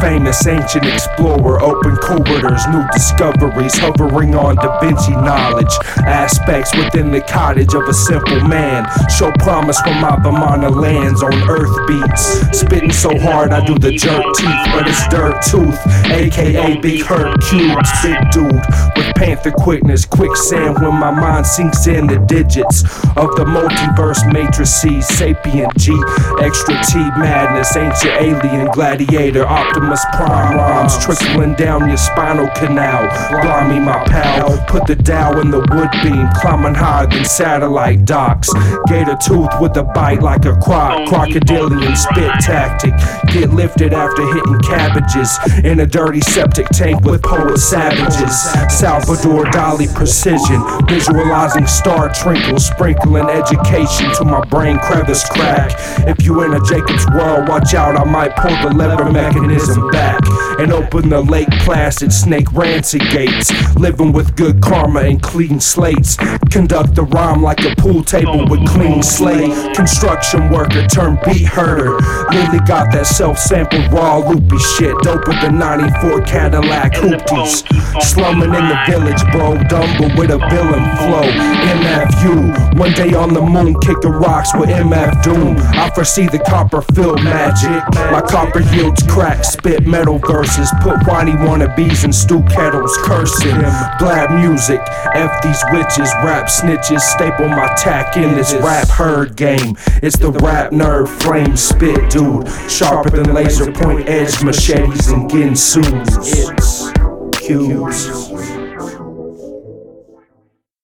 famous ancient explorer. Open corridors, new discoveries, hovering on Da Vinci knowledge. Aspects within the cottage of a simple man. Show promise from my Vimana lands on earth beats. Spitting so hard I do the jerk teeth, but it's dirt tooth, aka Big Hurt Cubes. Big dude with panther quickness, quicksand when my mind sinks in the digits of the multiverse matrices. Sapient G, extra T madness, ancient alien gladiator, Optimus Prime rhymes trickling down your spinal canal. Blimey my pal, put the Dow in the wood beam, climbing higher than satellite docks. Gator tooth with a bite like a crocodilian spit tactic. Get lifted after hitting cabbages in a dirty septic tank with poet savages. Salvador Dali precision, visualizing star trinkles, sprinkling education to my brain crevice crack. If you in a Jacob's world, watch out, I might pull the lever mechanism back and open the Lake Placid Snake Rancid gates. Living with good karma and clean slates. Conduct the rhyme like a pool table with clean slate. Construction worker turned beat herder. Lily got that self-sampled raw loopy shit, doper than 94 Cadillac hoopties. Slumming in the village, bro, dumb but with a villain flow. MFU, one day on the moon, kick the rocks with MF Doom. I foresee the Copperfield magic. My copper yields crack, spit metal verses, put whiny wannabes in stew kettles, cursing. Blab music, F these witches, rap snitches, staple my tack in this rap herd game. It's the rap nerd, flame spit dude, sharper than laser point edge machetes and Ginsus. It's Cubes.